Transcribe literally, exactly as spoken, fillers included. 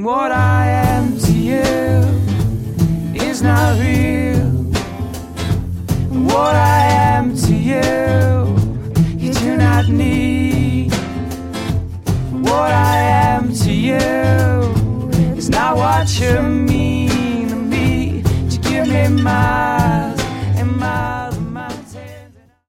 And what I am to you is not real. And what I am to you, you do not need. What I am to you is not what you mean to me. To give me my